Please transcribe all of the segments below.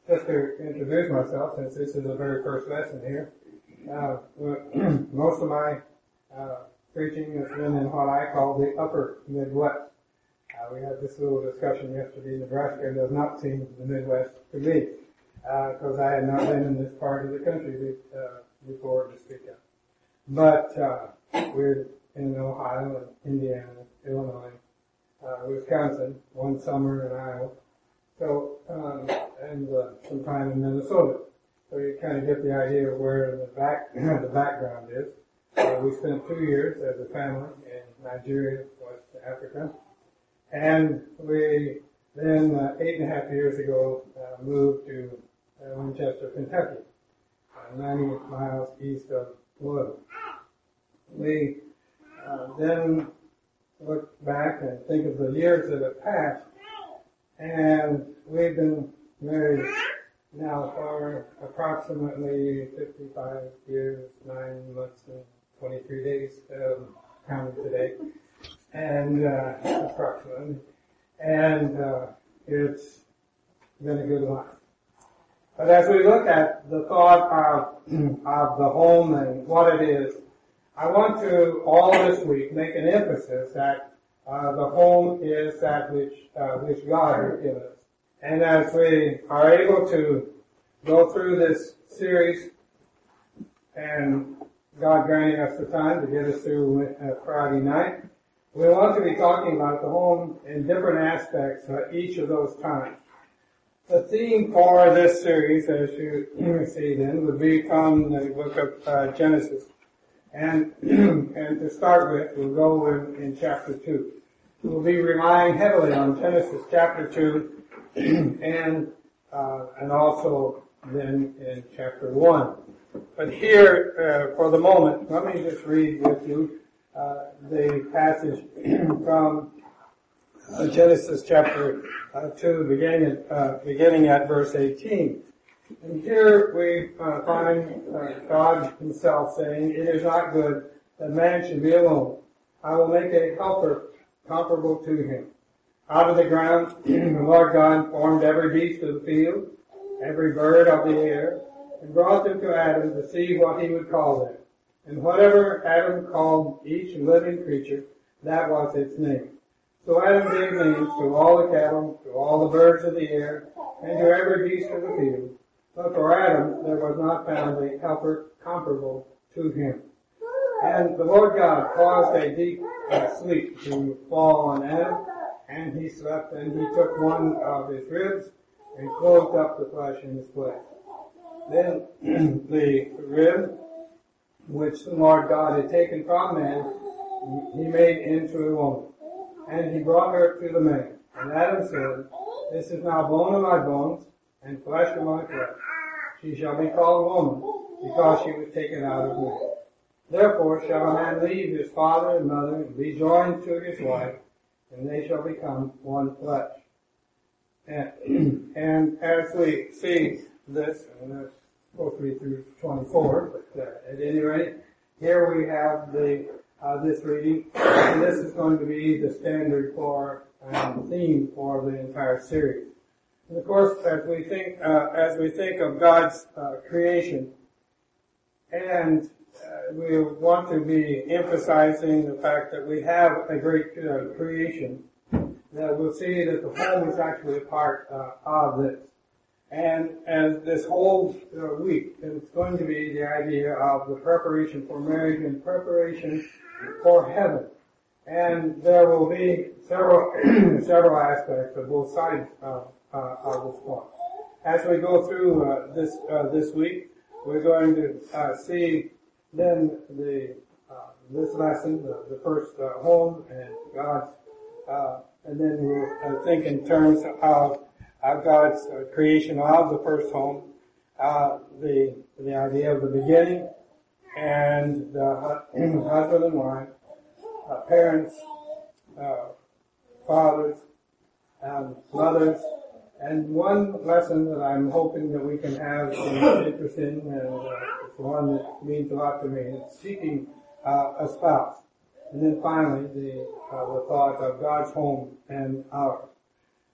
just to introduce myself, since this is the very first lesson here, most of my preaching has been in what I call the upper Midwest. We had this little discussion yesterday. Nebraska does not seem the Midwest to me, because I had not been in this part of the country before to speak of. But we're in Ohio, and Indiana, Illinois, Wisconsin, one summer in Iowa, so and some time in Minnesota. So you kind of get the idea of where the background is. We spent 2 years as a family in Nigeria, West Africa, and we then 8.5 years ago moved to Winchester, Kentucky, 90 miles east of Louisville. We then look back and think of the years that have passed, and we've been married now for approximately 55 years, 9 months, and 23 days, counting today, and approximately, and it's been a good life. But as we look at the thought of the home and what it is, I want to all this week make an emphasis that the home is that which God has given us. And as we are able to go through this series, and God granting us the time to get us through Friday night, we want to be talking about the home in different aspects each of those times. The theme for this series, as you see then, would be from the book of Genesis. And to start with, we'll go in chapter 2. We'll be relying heavily on Genesis chapter 2 and also then in chapter 1. But here, for the moment, let me just read with you the passage from Genesis chapter 2, beginning at verse 18. And here we find God himself saying, "It is not good that man should be alone. I will make a helper comparable to him. Out of the ground the Lord God formed every beast of the field, every bird of the air, and brought them to Adam to see what he would call them. And whatever Adam called each living creature, that was its name. So Adam gave names to all the cattle, to all the birds of the air, and to every beast of the field. But for Adam there was not found a helper comparable to him. And the Lord God caused a deep sleep to fall on Adam, and he slept, and he took one of his ribs and closed up the flesh in his place. Then the rib which the Lord God had taken from man, he made into a woman, and he brought her to the man. And Adam said, "This is now bone of my bones, and flesh of my flesh. She shall be called woman, because she was taken out of man. Therefore shall a man leave his father and mother, and be joined to his wife, and they shall become one flesh." And as we see this, and it's supposed to be through 24, but at any rate, here we have this reading, and this is going to be the standard for theme for the entire series. And of course, as we think of God's creation, and we want to be emphasizing the fact that we have a great creation, that we'll see that the home is actually a part of this. And as this whole week, it's going to be the idea of the preparation for marriage and preparation for heaven. And there will be several aspects of both sides of this point. As we go through this week, we're going to see then this lesson, the first home and God's, and then we'll think in terms of God's creation of the first home, the idea of the beginning, and the husband and wife, parents, fathers, mothers, and one lesson that I'm hoping that we can have some interest in, and it's one that means a lot to me, is seeking a spouse. And then finally, the thought of God's home and ours.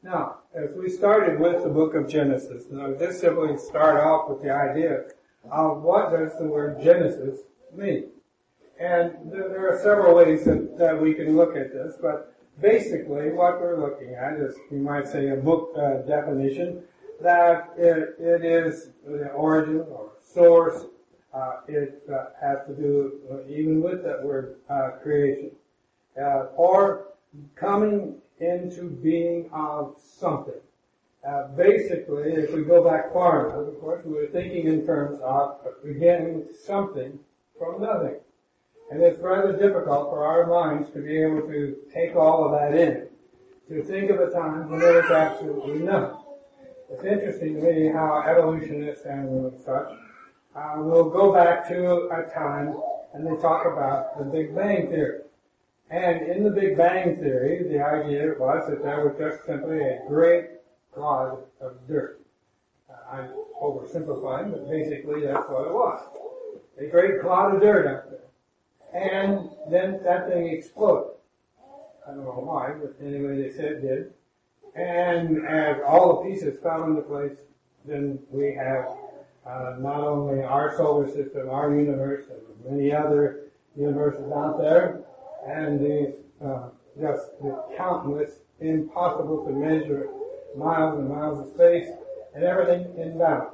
Now, as we started with the book of Genesis, this simply start off with the idea of what does the word Genesis mean. And there are several ways that we can look at this, but basically what we're looking at is, you might say, a book definition, that it is the origin or source. It has to do even with that word creation, or coming into being of something. Basically, if we go back far enough, of course, we're thinking in terms of beginning something from nothing. And it's rather difficult for our minds to be able to take all of that in, to think of a time when there was absolutely nothing. It's interesting to me how evolutionists and such will go back to a time and they talk about the Big Bang Theory. And in the Big Bang Theory, the idea was that there was just simply a great clod of dirt. I'm oversimplifying, but basically that's what it was. A great clod of dirt up there. And then that thing exploded. I don't know why, but anyway, they said it did. And as all the pieces fell into place, then we have not only our solar system, our universe, and many other universes out there, and just the countless, impossible to measure miles and miles of space, and everything in balance.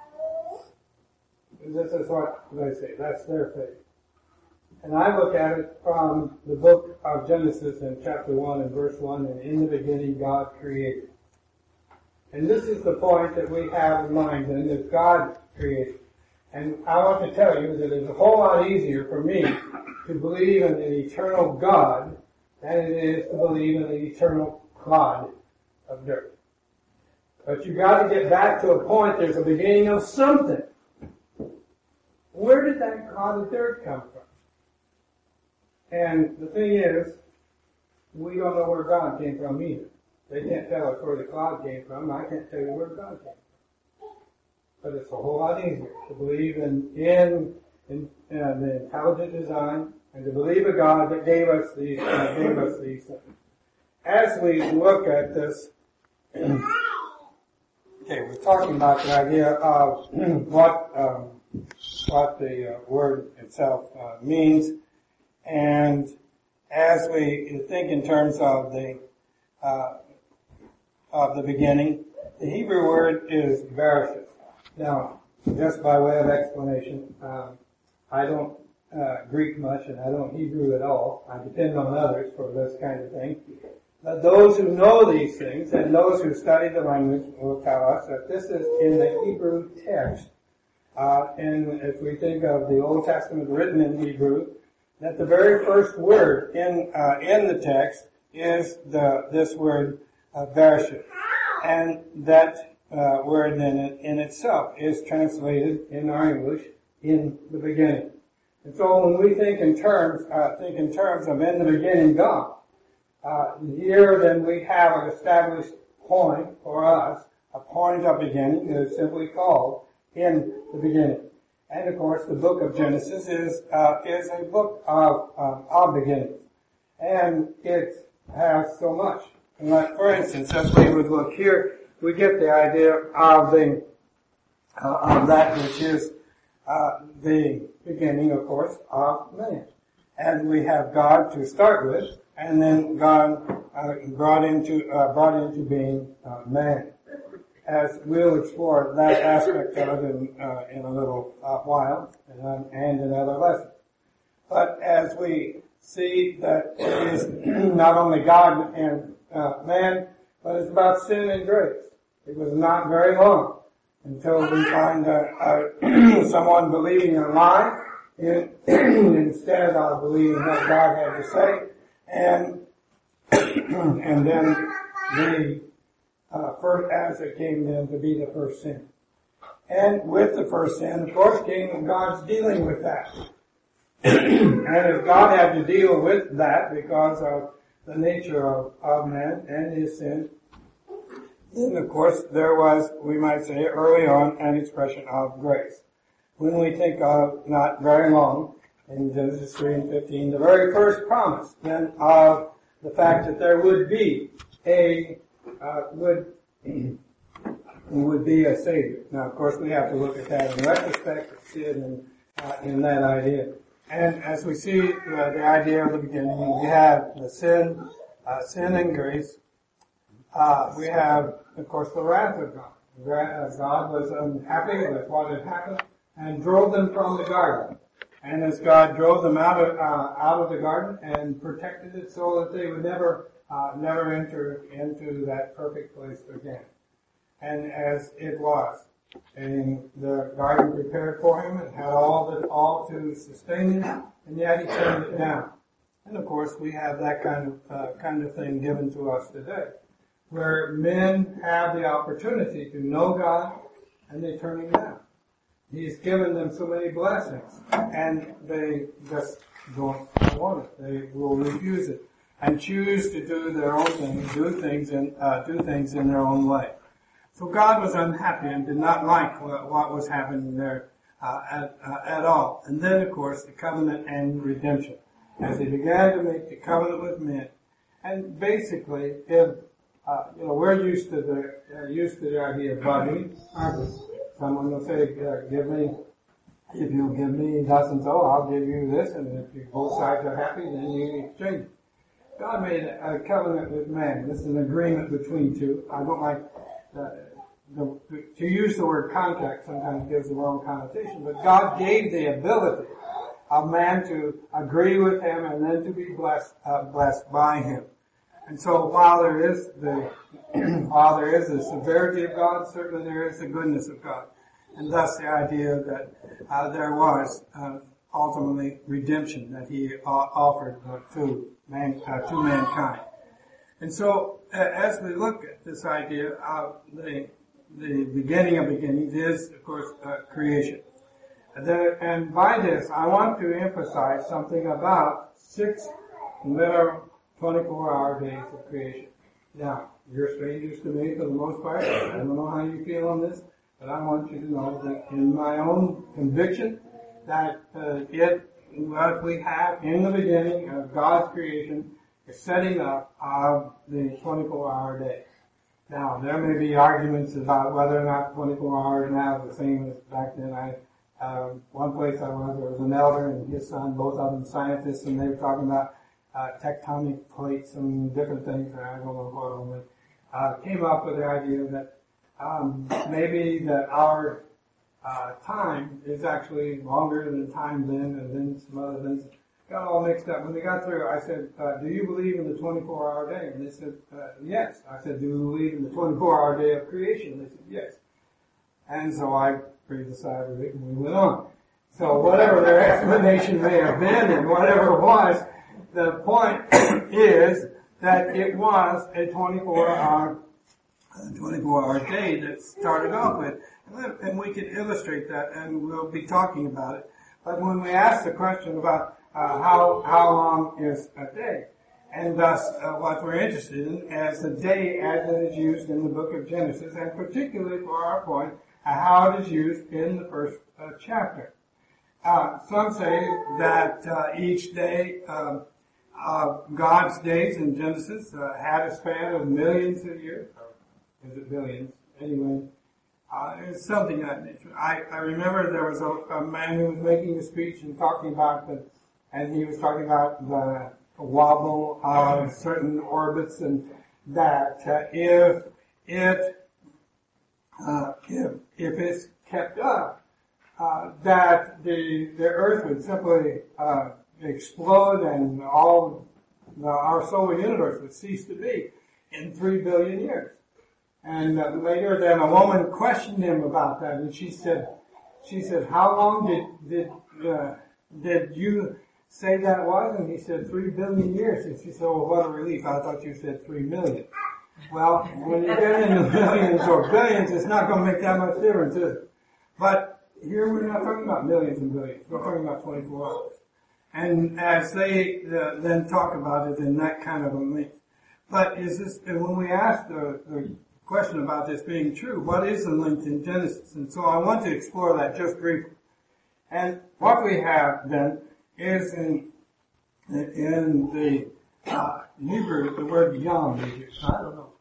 This is what they say. That's their faith. And I look at it from the book of Genesis in chapter 1 and verse 1, and in the beginning God created. And this is the point that we have in mind, and that God created. And I want to tell you that it's a whole lot easier for me to believe in an eternal God than it is to believe in an eternal clod of dirt. But you've got to get back to a point, there's a beginning of something. Where did that clod of dirt come from? And the thing is, we don't know where God came from either. They can't tell us where the cloud came from. I can't tell you where God came from. But it's a whole lot easier to believe in the intelligent design and to believe a God that gave us these things. As we look at this, okay, we're talking about the idea of what the word itself means. And as we think in terms of the beginning, the Hebrew word is bereshit. Now, just by way of explanation, I don't Greek much and I don't Hebrew at all. I depend on others for this kind of thing. But those who know these things and those who study the language will tell us that this is in the Hebrew text. And if we think of the Old Testament written in Hebrew, that the very first word in the text is this word bereshit, and that word in itself is translated in our English in the beginning. And so when we think in terms of in the beginning God, here then we have an established point for us, a point of beginning that is simply called in the beginning. And of course, the book of Genesis is a book of beginnings, and it has so much. And like, for instance, as we would look here, we get the idea of that which is the beginning, of course, of man. And we have God to start with, and then God brought into being man. As we'll explore that aspect of it in a little while, and in other lessons. But as we see that it is not only God and man, but it's about sin and grace. It was not very long until we find someone believing a lie instead of believing what God had to say, and then the first, as it came then to be the first sin. And with the first sin, of course, came God's dealing with that. And if God had to deal with that because of the nature of man and his sin, then of course there was, we might say early on, an expression of grace. When we think of not very long, in Genesis 3 and 15, the very first promise then of the fact that there would be a would be a savior. Now, of course, we have to look at that in retrospect, see it in that idea. And as we see the idea of the beginning, we have the sin and grace. We have, of course, the wrath of God. God was unhappy with what had happened and drove them from the garden. And as God drove them out of the garden and protected it so that they would never enter into that perfect place again. And as it was, and the garden prepared for him and had all to sustain him, and yet he turned it down. And of course, we have that kind of thing given to us today, where men have the opportunity to know God and they turn him down. He's given them so many blessings, and they just don't want it. They will refuse it and choose to do their own thing, do things in their own way. So God was unhappy and did not like what was happening there at all. And then, of course, the covenant and redemption, as He began to make the covenant with men. And basically, we're used to the idea of bargaining, aren't we? Someone will say, if you'll give me thus and so, I'll give you this, and if both sides are happy, then you exchange. God made a covenant with man. This is an agreement between two. I don't like to use the word contract. Sometimes gives the wrong connotation, but God gave the ability of man to agree with Him and then to be blessed by Him. And so while there is the severity of God, certainly there is the goodness of God. And thus the idea that there was ultimately redemption that He offered to mankind. And so as we look at this idea of the beginning of beginnings is, of course, creation. And by this, I want to emphasize something about 6 literal 24-hour days of creation. Now, you're strangers to me for the most part. I don't know how you feel on this, but I want you to know that in my own conviction that what we have in the beginning of God's creation is setting up of the 24-hour day. Now, there may be arguments about whether or not 24 hours now is the same as back then. One place there was an elder and his son, both of them scientists, and they were talking about tectonic plates and different things, and I don't know what only, came up with the idea that maybe that our time is actually longer than time then, and then some other things. Got all mixed up. When they got through, I said, do you believe in the 24-hour day? And they said, yes. I said, do you believe in the 24-hour day of creation? They said, yes. And so I breathed a sigh of relief and we went on. So whatever their explanation may have been and whatever it was, the point is that it was a 24-hour day that started off with. And we can illustrate that, and we'll be talking about it. But when we ask the question about how long is a day, and thus what we're interested in as the day as it is used in the book of Genesis, and particularly for our point, how it is used in the first chapter. Some say that each day of God's days in Genesis had a span of millions of years. Or is it billions? Anyway, it's something of that nature. I remember there was a man who was making a speech and talking about and he was talking about the wobble of certain orbits, and that if it's kept up, that the Earth would simply explode and all our solar universe would cease to be in 3 billion years. And later, then a woman questioned him about that, and she said, "How long did you say that was?" And he said, 3 billion years. And she said, "Well, what a relief! I thought you said 3 million." Well, when you get into millions or billions, it's not going to make that much difference, is it? But here we're not talking about millions and billions. We're talking about 24 hours. And as they then talk about it in that kind of a length. But when we ask the question about this being true, what is the length in Genesis? And so I want to explore that just briefly. And what we have then is in the Hebrew, the word yom is used. I don't know.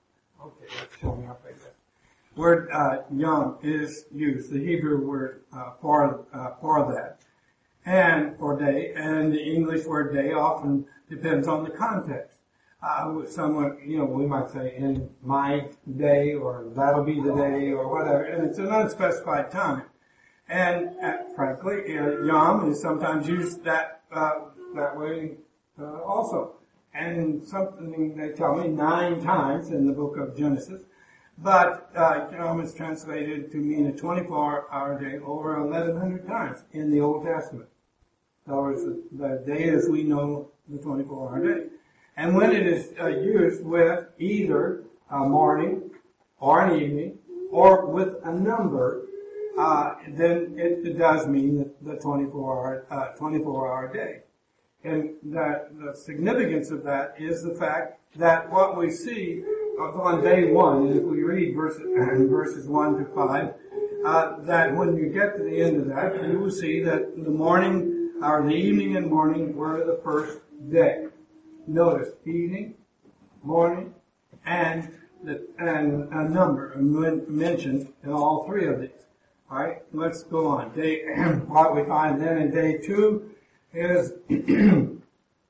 Okay, that's showing up like that. Word yom is used, the Hebrew word for that, and for day, and the English word day often depends on the context. Somewhat, we might say in my day, or that'll be the day, or whatever, and it's an unspecified time. And frankly, yom is sometimes used that way also. And something they tell me 9 times in the book of Genesis. But yom is translated to mean a 24-hour day over 1,100 times in the Old Testament. In other words, the day as we know the 24-hour day. And when it is used with either a morning or an evening or with a number, then it does mean the 24-hour day. And the significance of that is the fact that what we see on day 1, and if we read verses 1 to 5, that when you get to the end of that, you will see that the morning, or the evening and morning were the first day. Notice evening, morning, and a number mentioned in all 3 of these. All right, let's go on. What we find then in day 2 is excuse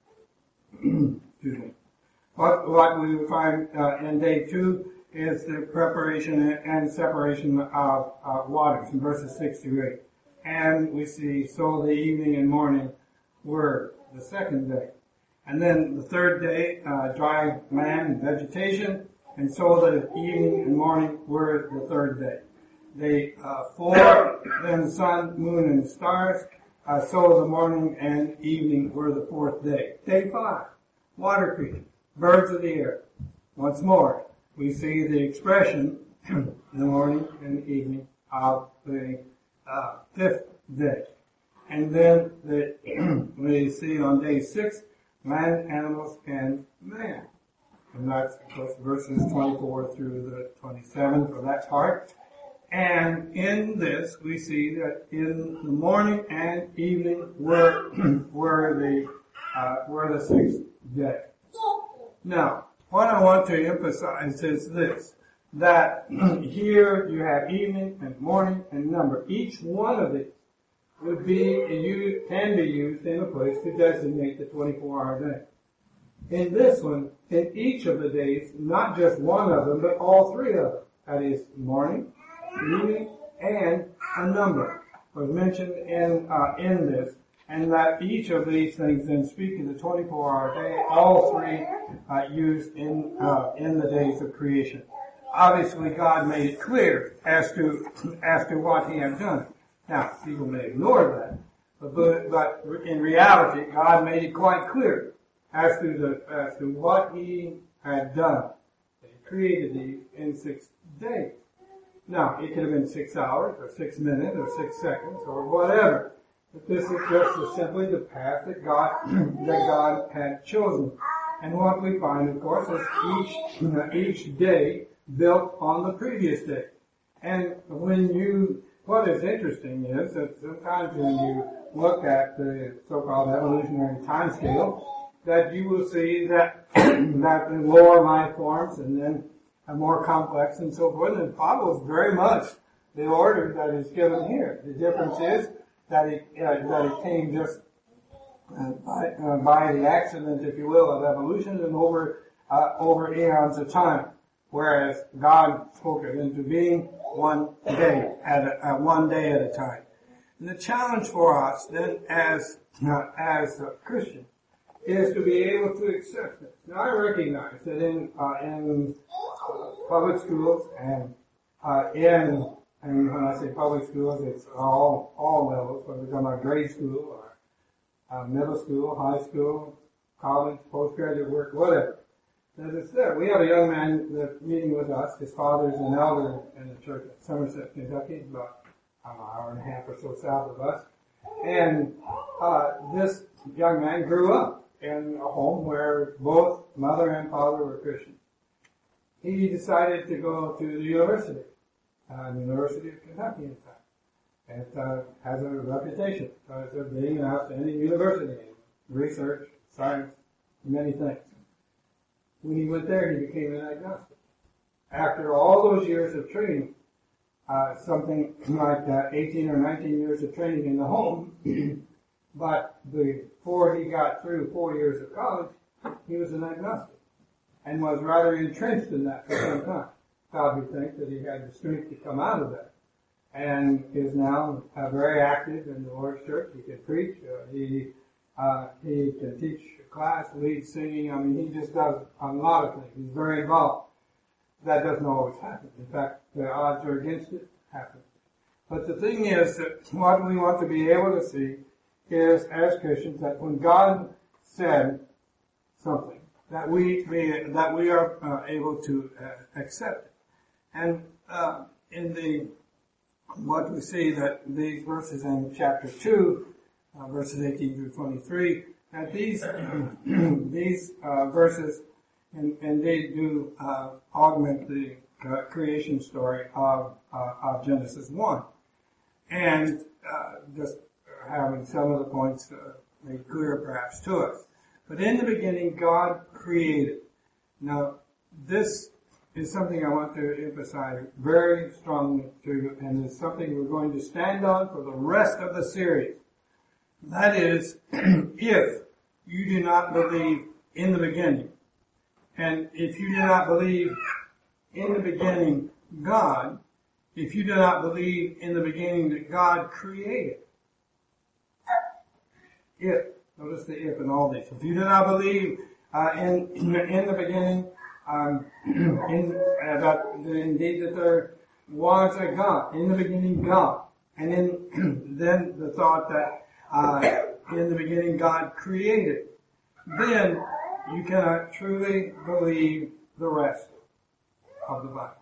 me. What we would find in day 2 is the preparation and separation of waters in verses 6 through 8. And we see, so the evening and morning were the second day. And then the third day, dry land and vegetation, and so the evening and morning were the third day. Day 4, then the sun, moon, and stars, so the morning and evening were the 4th day. Day 5, water creatures, birds of the air. Once more, we see the expression in the morning and evening of the 5th day. And then we see on day 6, land, animals, and man. And that's, of course, verses 24 through the 27 for that part. And in this, we see that in the morning and evening were the 6th day. Now, what I want to emphasize is this, that here you have evening and morning and number. Each one of these can be used in a place to designate the 24-hour day. In this one, in each of the days, not just one of them, but all 3 of them. That is morning, evening, and a number was mentioned in this, and that each of these things then speak of the 24-hour day. All 3 used in the days of creation. Obviously, God made it clear as to what He had done. Now, people may ignore that, but in reality, God made it quite clear as to what He had done. He created these in 6 days. Now, it could have been 6 hours, or 6 minutes, or 6 seconds, or whatever. But this is just simply the path that God had chosen. And what we find, of course, is each day built on the previous day. And what is interesting is that sometimes when you look at the so-called evolutionary time scale, that you will see that the lower life forms and then more complex and so forth, and it follows very much the order that is given here. The difference is that it came just by the accident, if you will, of evolution and over eons of time, whereas God spoke it into being one day at a time. And the challenge for us then, as a Christian, is to be able to accept it. Now, I recognize that in public schools and when I say public schools, it's all levels, whether it's on our grade school or middle school, high school, college, postgraduate work, whatever. As I said, we have a young man that's meeting with us. His father is an elder in the church at Somerset, Kentucky, about an hour and a half or so south of us. And this young man grew up in a home where both mother and father were Christians. He decided to go to the university, University of Kentucky, in fact. It has a reputation as being an outstanding university in research, science, many things. When he went there, he became an agnostic. after all those years of training, something like 18 or 19 years of training in the home, but before he got through 4 years of college, he was an agnostic and was rather entrenched in that for some time. Probably think that he had the strength to come out of that, and is now very active in the Lord's church. He can preach. He can teach a class, lead singing. I mean, he just does a lot of things. He's very involved. That doesn't always happen. In fact, the odds are against it happening. But the thing is that what we want to be able to see is, as Christians, that when God said something, that we are able to accept it. And what we see that these verses in chapter 2, verses 18 through 23, that these verses indeed do augment the creation story of Genesis 1. And just having some of the points made clear perhaps to us. But in the beginning, God created. Now, this is something I want to emphasize very strongly to you, and it's something we're going to stand on for the rest of the series. That is, if you do not believe in the beginning, and if you do not believe in the beginning God, if you do not believe in the beginning that God created, notice the if in all these. If you do not believe in the beginning, indeed that there was a God, in the beginning God, and then the thought that in the beginning God created, then you cannot truly believe the rest of the Bible.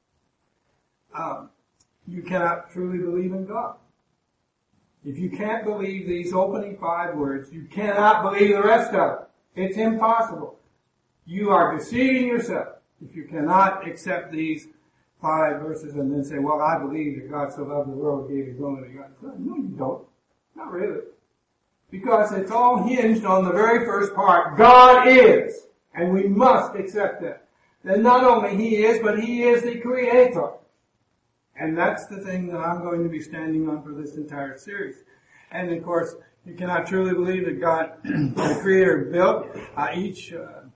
You cannot truly believe in God. If you can't believe these opening 5 words, you cannot believe the rest of it. It's impossible. You are deceiving yourself if you cannot accept these 5 verses and then say, well, I believe that God so loved the world, gave his only begotten Son. No, you don't. Not really. Because it's all hinged on the very first part. God is. And we must accept that. That not only he is, but he is the creator. And that's the thing that I'm going to be standing on for this entire series. And of course, you cannot truly believe that God, the Creator, built each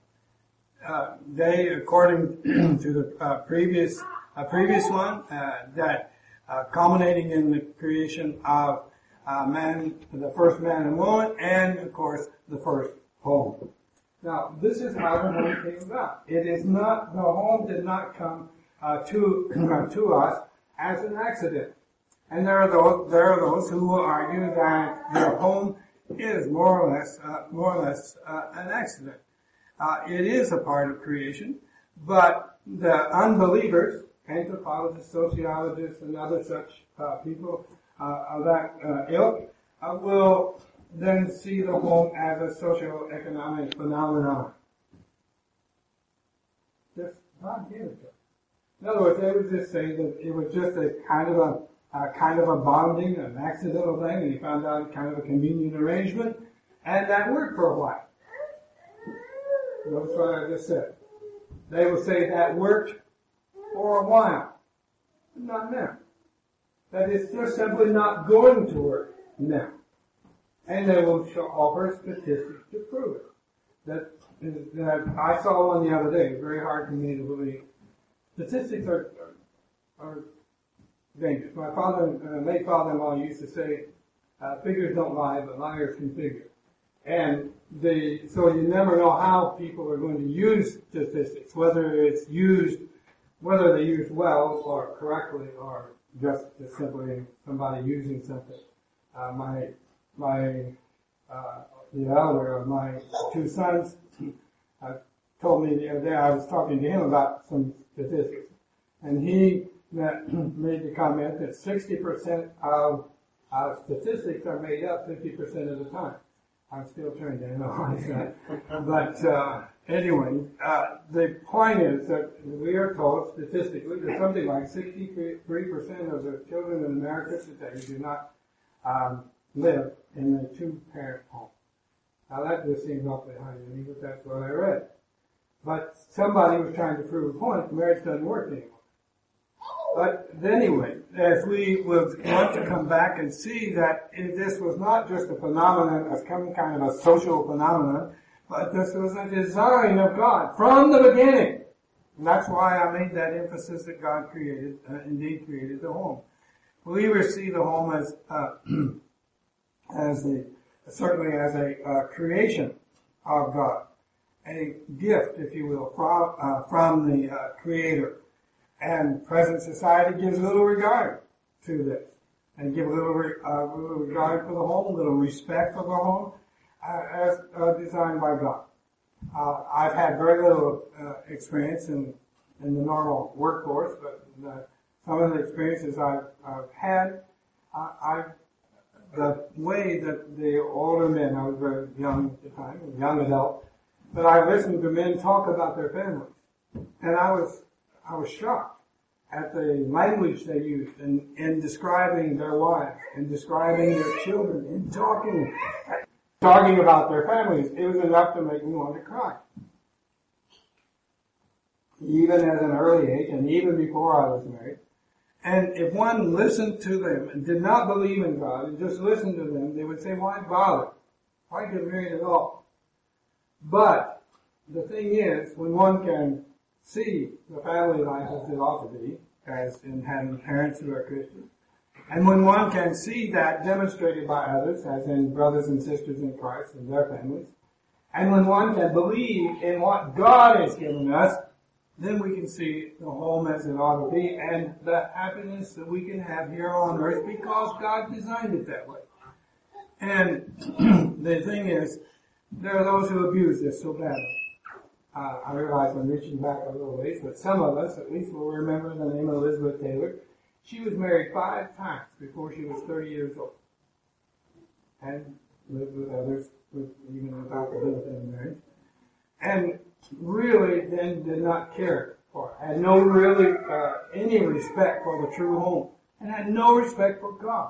day according to the previous one, that culminating in the creation of man, the first man and woman, and of course the first home. Now, this is how the home came about. It is not, the home did not come to us as an accident. And there are those who will argue that the home is more or less an accident. It is a part of creation, but the unbelievers, anthropologists, sociologists, and other such people of that ilk, will then see the home as a socio-economic phenomenon. Just not here. In other words, they would just say that it was just a kind of a bonding, an accidental thing, and he found out kind of a convenient arrangement, and that worked for a while. Notice what I just said. They will say that worked for a while. Not now. That it's just simply not going to work now. And they will offer statistics to prove it. That I saw one the other day. It's very hard for me to believe. Statistics are dangerous. My late father-in-law used to say, figures don't lie, but liars can figure. And so you never know how people are going to use statistics, whether they used well or correctly, or just simply somebody using something. The elder of my 2 sons told me the other day, I was talking to him about some statistics, and he made the comment that 60% of statistics are made up 50% of the time. I'm still trying to analyze that. But anyway, the point is that we are told statistically that something like 63% of the children in America today do not live in a 2-parent home. Now that just seems awfully high to me, but that's what I read. But somebody was trying to prove a point, marriage doesn't work anymore. But anyway, as we would want to come back and see that this was not just a phenomenon of some kind of a social phenomenon, but this was a design of God from the beginning. And that's why I made that emphasis that God created, indeed created the home. Believers see the home certainly as a creation of God, a gift, if you will, from the Creator. And present society gives little regard to this, and give little regard for the home, little respect for the home, as designed by God. I've had very little experience in the normal workforce, but some of the experiences I've had, the way that the older men, I was very young at the time, a young adult, but I listened to men talk about their families, and I was shocked at the language they used in describing their wives, and describing their children, and talking about their families. It was enough to make me want to cry. Even at an early age, and even before I was married. And if one listened to them and did not believe in God, and just listened to them, they would say, why bother? Why get married at all? But the thing is, when one can see the family life as it ought to be, as in having parents who are Christians, and when one can see that demonstrated by others, as in brothers and sisters in Christ and their families, and when one can believe in what God has given us, then we can see the home as it ought to be, and the happiness that we can have here on earth because God designed it that way. And the thing is, there are those who abuse this so badly. I realize I'm reaching back a little ways, but some of us, at least, will remember the name of Elizabeth Taylor. She was married 5 times before she was 30 years old, and lived with others, even without the benefit of marriage, and really then did not care for it, had no really any respect for the true home, and had no respect for God.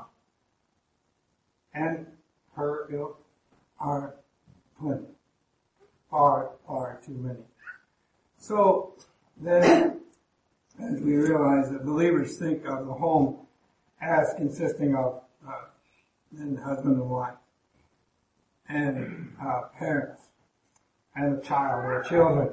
And her ilk are plenty. Far, far too many. So then, as we realize that believers think of the home as consisting of then husband and wife, and parents, and a child or children,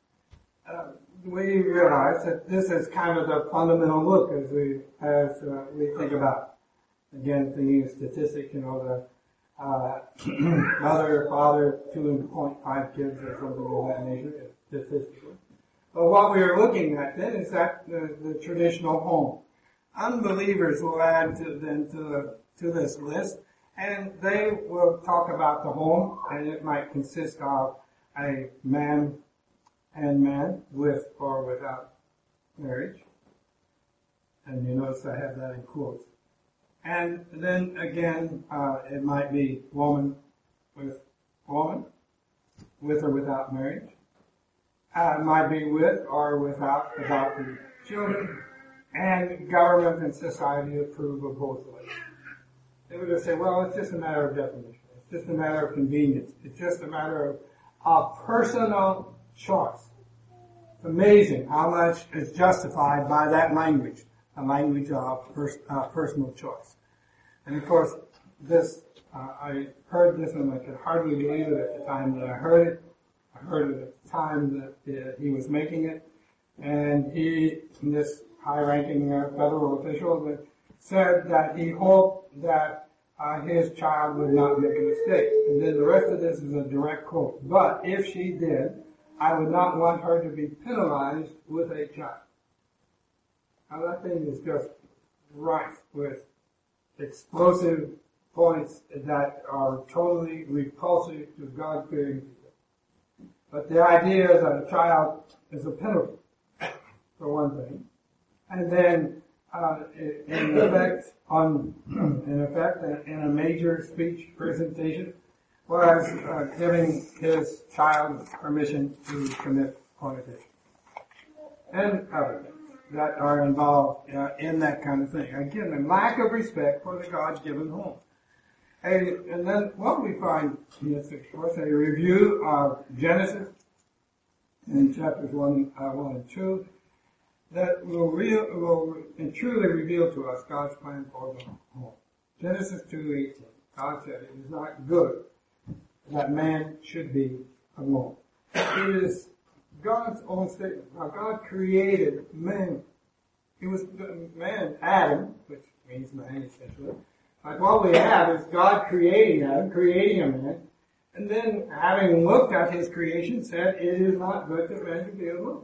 we realize that this is kind of the fundamental look as we think about, again, thinking of statistics, the mother, father, 2.5 kids or something of that nature, statistically. But what we are looking at then is that the traditional home. Unbelievers will add to this list, and they will talk about the home, and it might consist of a man and man with or without marriage. And you notice I have that in quotes. And then again, it might be woman with or without marriage. It might be with or without adopted children. And government and society approve of both ways. They would just say, well, it's just a matter of definition. It's just a matter of convenience. It's just a matter of personal choice. It's amazing how much is justified by that language. A language of personal choice. And of course, this, I heard this and I could hardly believe it at the time that I heard it. I heard it at the time that he was making it. And this high-ranking federal official, said that he hoped that his child would not make a mistake. And then the rest of this is a direct quote. But if she did, I would not want her to be penalized with a child. Now that thing is just rife with explosive points that are totally repulsive to God-fearing people. But the idea is that a child is a penalty, for one thing. And then, in a major speech presentation, was giving his child permission to commit fornication. And other things that are involved in that kind of thing. Again, a lack of respect for the God-given home. And then what we find is, of course, a review of Genesis in chapters 1 and 2 that will truly reveal to us God's plan for the home. Genesis 2:18. God said it is not good that man should be alone. It is God's own statement. Now God created man. It was man, Adam, which means man essentially. Like what we have is God creating Adam, creating a man, and then having looked at his creation said it is not good that man should be alone.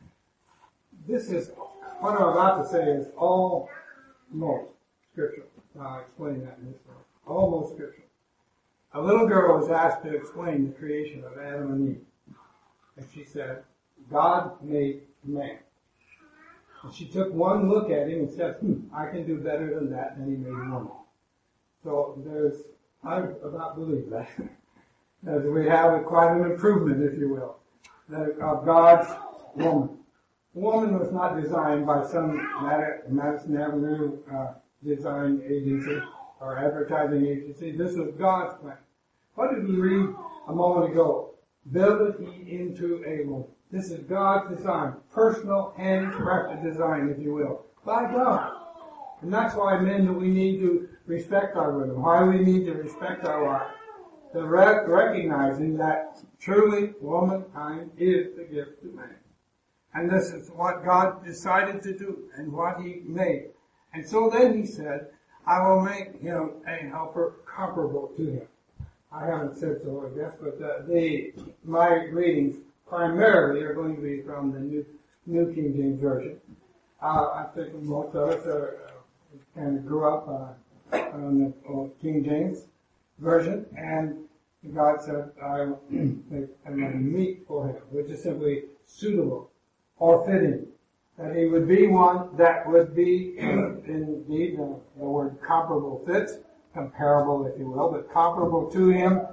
This is, what I'm about to say is almost scriptural. I'll explain that in this way. Almost scriptural. A little girl was asked to explain the creation of Adam and Eve. And she said, God made man. And she took one look at him and said, I can do better than that, and he made woman. So I about believe that. As we have quite an improvement, if you will, of God's woman. The woman was not designed by some Madison Avenue design agency or advertising agency. This was God's plan. What did we read a moment ago? Build ye into a woman. This is God's design, personal, handcrafted design, if you will, by God. And that's why, men, that we need to respect our women, why we need to respect our wives. The recognizing that truly womankind is the gift to man. And this is what God decided to do and what he made. And so then he said, I will make him a helper comparable to him. I haven't said so, I guess, but my readings primarily are going to be from the New King James Version. I think most of us kind of grew up on the King James Version, and God said, I'm going to meet for him, which is simply suitable or fitting. That he would be one that would be, indeed, the word comparable fits, comparable, if you will, but comparable to him.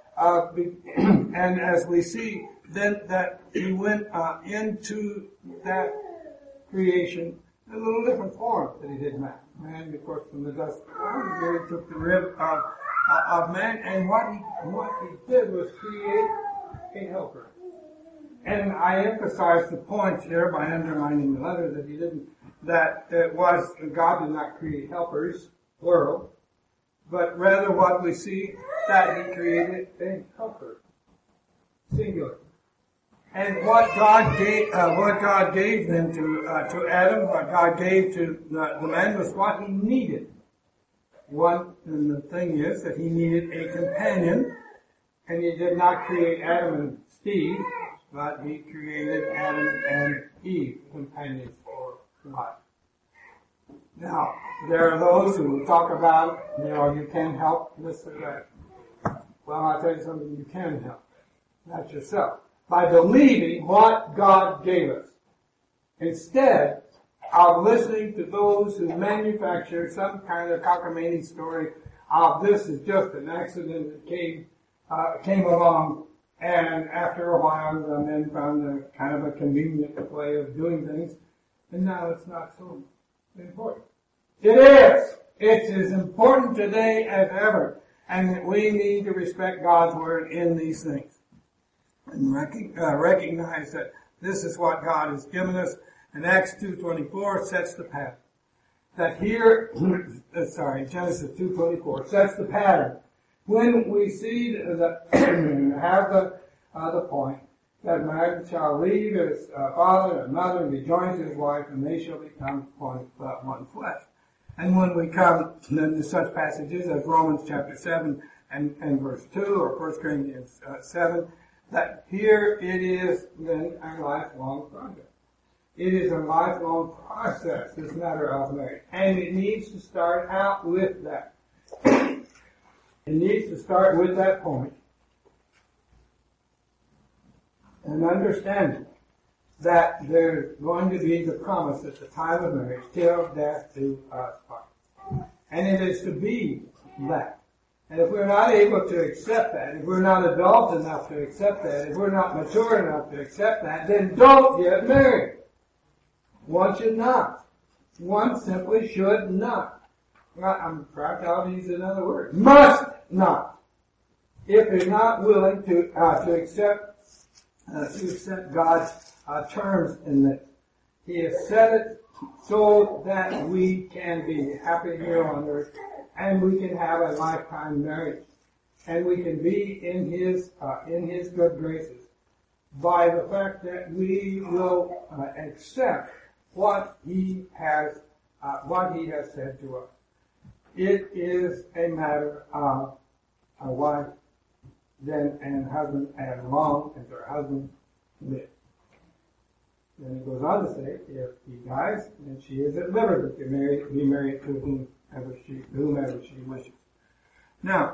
And as we see, then that he went into that creation in a little different form that he did man. Man, of course, from the dust of the ground, he took the rib of man, and what he did was create a helper. And I emphasize the point here by underlining the letter that God did not create helpers, plural, but rather what we see, that he created a helper, singular. And what God gave then to Adam, what God gave to the man was what he needed. And the thing is that he needed a companion, and he did not create Adam and Steve, but he created Adam and Eve, companions for life. Now, there are those who talk about, you can't help this or that. Well, I'll tell you something, you can help. That's yourself. By believing what God gave us. Instead of listening to those who manufacture some kind of cockamamie story of this is just an accident that came along, and after a while the men found a kind of a convenient way of doing things, and now it's not so important. It is! It's as important today as ever, and we need to respect God's word in these things. And recognize that this is what God has given us. And Acts 2:24 sets the pattern. That here, Genesis 2:24 sets the pattern. When we see that, have the point that man shall leave his father and mother and be joined to his wife, and they shall become one flesh. And when we come to such passages as Romans chapter 7 and verse 2, or 1 Corinthians 7, that here it is then a lifelong project. It is a lifelong process, this matter of marriage. And it needs to start out with that. It needs to start with that point. And understanding that there's going to be the promise at the time of marriage, till death do us part. And it is to be that. And if we're not able to accept that, if we're not adult enough to accept that, if we're not mature enough to accept that, then don't get married. One should not. One simply should not. I'm perhaps I'll use another word. Must not. If you're not willing to accept He has set God's terms in this. He has set it so that we can be happy here on earth, and we can have a lifetime marriage, and we can be in His good graces by the fact that we will accept what He has said to us. It is a matter of a wife then and husband as long as her husband lives. Then it goes on to say, if he dies, then she is at liberty to be married to whomever she wishes. Now,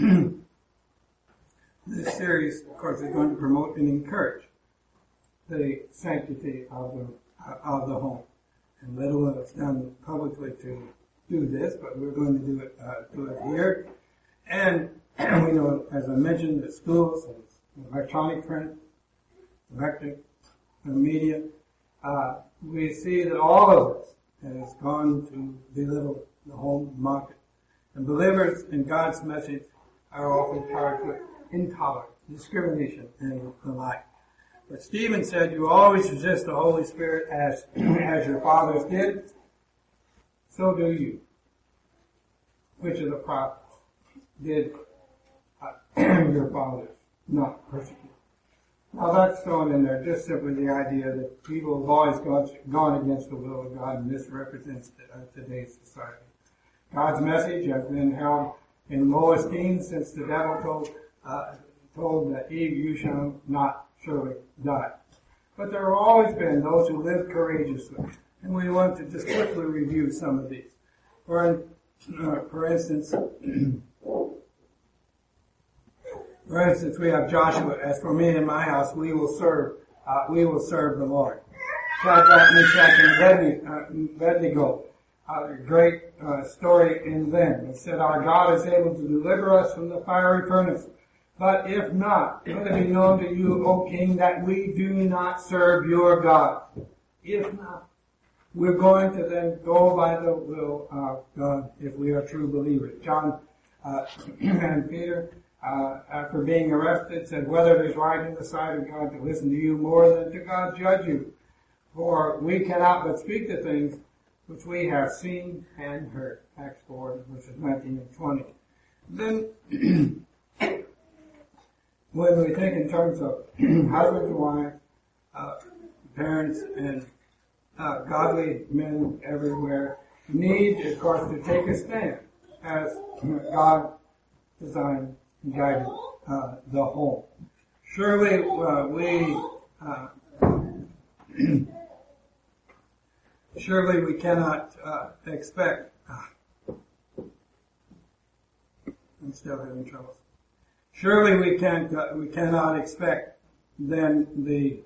this series, of course, is going to promote and encourage the sanctity of the home. And little is done publicly to do this, but we're going to do it here. And we know, as I mentioned, the schools and electronic print, electric, the media, we see that all of this has gone to belittle the home market. And believers in God's message are often charged with intolerance, discrimination, and the like. But Stephen said, you always resist the Holy Spirit as your fathers did. So do you. Which of the prophets did your fathers not persecute? Now that's thrown in there, just simply the idea that people have always gone against the will of God, and this represents today's society. God's message has been held in low esteem since the devil told that Eve, you shall not surely die. But there have always been those who lived courageously, and we want to just quickly review some of these. For instance, we have Joshua. As for me and my house, we will serve the Lord. Shadrach, Meshach, and Abednego, a great story in them. It said, our God is able to deliver us from the fiery furnace. But if not, let it be known to you, O King, that we do not serve your God. If not, we're going to then go by the will of God if we are true believers. John and Peter, after being arrested, said, whether it is right in the sight of God to listen to you more than to God judge you. For we cannot but speak the things which we have seen and heard. Acts 4, verses 19 and 20. Then, when we think in terms of husbands and wives, parents and godly men everywhere, need, of course, to take a stand as God designed and guided the home. Surely we cannot expect. I'm still having trouble. Surely we cannot expect then the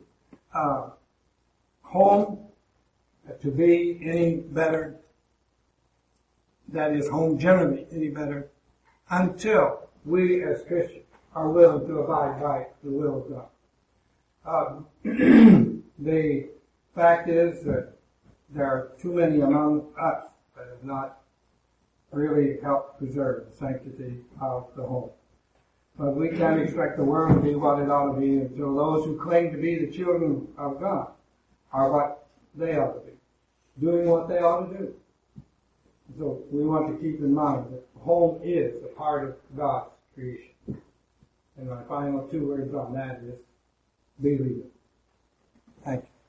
home to be any better, that is, home generally any better, until we as Christians are willing to abide by the will of God. The fact is that there are too many among us that have not really helped preserve the sanctity of the home. But we can't expect the world to be what it ought to be until those who claim to be the children of God are what they ought to be, doing what they ought to do. So we want to keep in mind that home is a part of God's creation. And my final two words on that is believe it. Thank you.